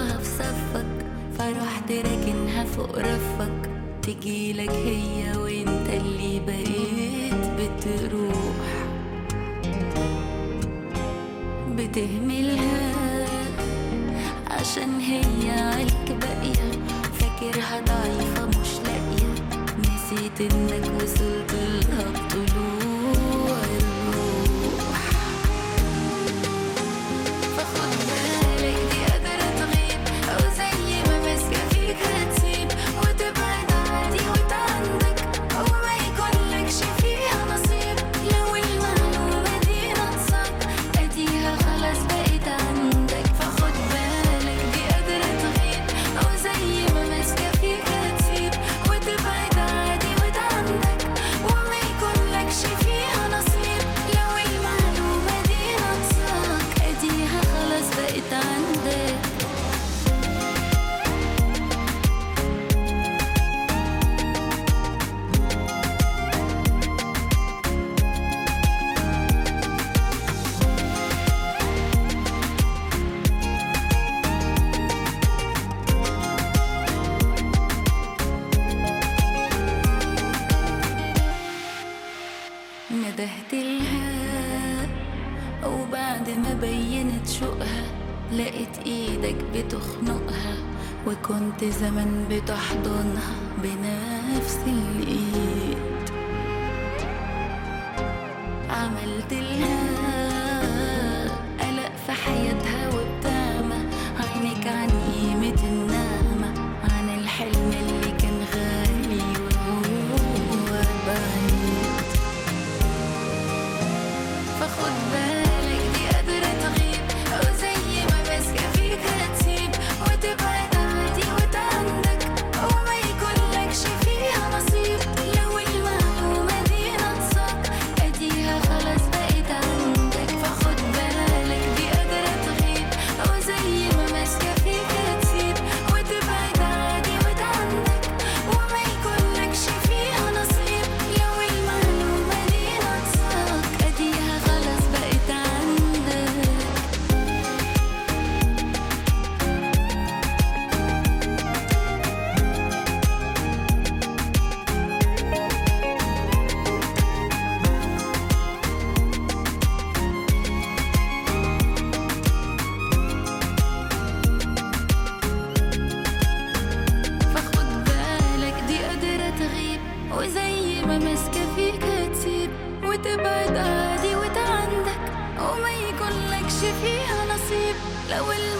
حطها في صفك، فرحت راكنها فوق رفك، تجيلك هي وانت اللي بقيت بتروح بتهملها عشان هي عليك باقية، فاكرها ضعيفة مش لاقية، نسيت انك وصلت لها بطلوع الروح. فخد بالك دي قادرة تغيب، او زي ما ماسكة فيك هتسيب وتبعد عادي وتعندك، او ما يكونلكش فيها نصيب. لو المعلومة دي ناقصاك اديها خلاص بقيت عندك. فخد بالك دي قادرة تغيب، او زي ما ماسكة فيك هتسيب وتبعد عادي وتعندك، وما يكونلكش فيها نصيب. لو المعلومة دي ناقصاك اديها خلاص بقيت عندك. ندهت لها وبعد ما بينت شوقها لقيت ايدك بتخنقها، وكنت زمان بتحضنها بنفس الايد. عملت لها قلق في حياتها وبتعمى عينك عن قيمة النعمة، عن الحلم اللي كان غالي وهو بعيد. فخد بالك دي قادرة تغيب، أو زي ما ماسكة فيك هتسيب وتبعد عادي وتعندك، أو ما يكونلكش فيها نصيب. لو المعلومة دي ناقصاك أديها خلاص بقيت عندك. فخد بالك دي قادرة تغيب، أو زي ما ماسكة فيك هتسيب وتبعد عادي وتعندك، وما يكونلكش فيها نصيب. لو المعلومة دي ناقصاك أديها خلاص بقيت عندك. فخد بالك دي قادرة تغيب، وزي ما ماسكة فيك هتسيب وتبعد عادي وتعندك، وما يكونلكش فيها نصيب. لو